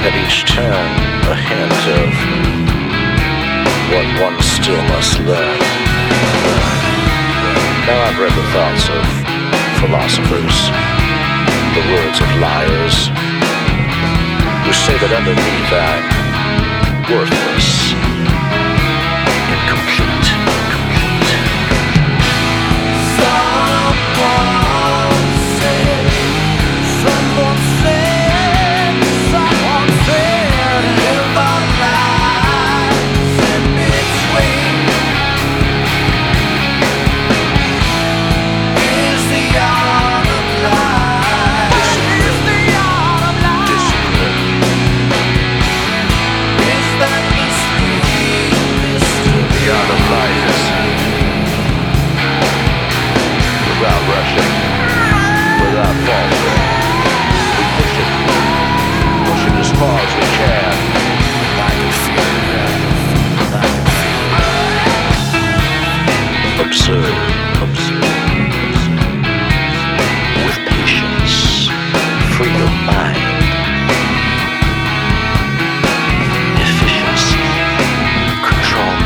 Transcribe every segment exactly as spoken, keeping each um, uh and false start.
At each turn, a hint of what one still must learn. Now I've read the thoughts of philosophers, the words of liars, who say that underneath I'm worthless, incomplete, complete. Someone said, someone said, someone said, live our lives in between. Is the art of life. Is the art of life. Is that mystery? The art of life is without rushing, without faltering. We push it, push it as far as we can. I can feel it. I can feel it. Observe, observe. With patience, free of mind. Efficiency, control.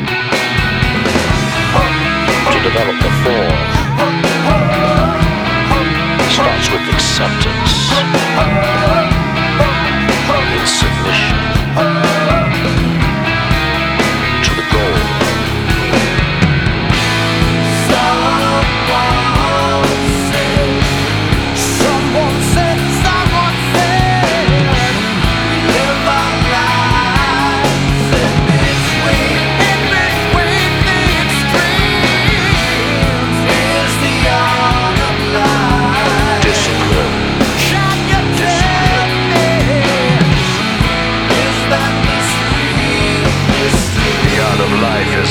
To develop the form starts with acceptance, in submission to the goal. Someone said, someone said, someone said, live our lives in between, in between the extremes. Is the art of life. Discipline, Can you tell me? Is that mystery? Mystery. the art of life is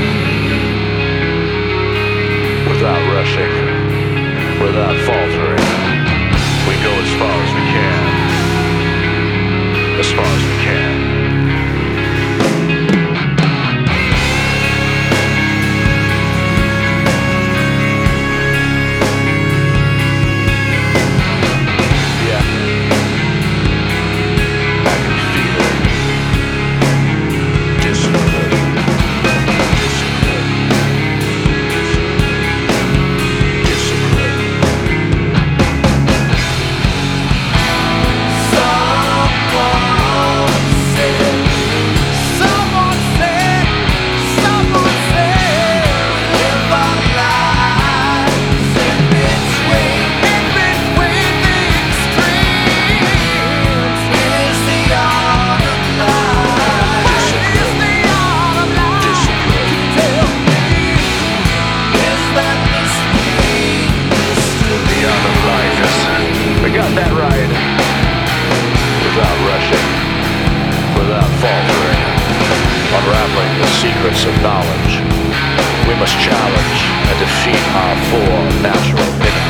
without rushing, without faltering. We go as far as we can, as far as we can. Yeah, I can feel it. Discipline, discipline, discipline. Someone said, someone said, someone said, live our lives in between, in between the extremes. Is the art of life. Is the art of life. Tell me, is that mystery? The art of life is, we got that right. Without rushing, without faltering, unraveling the secrets of knowledge, we must challenge and defeat our four natural enemies.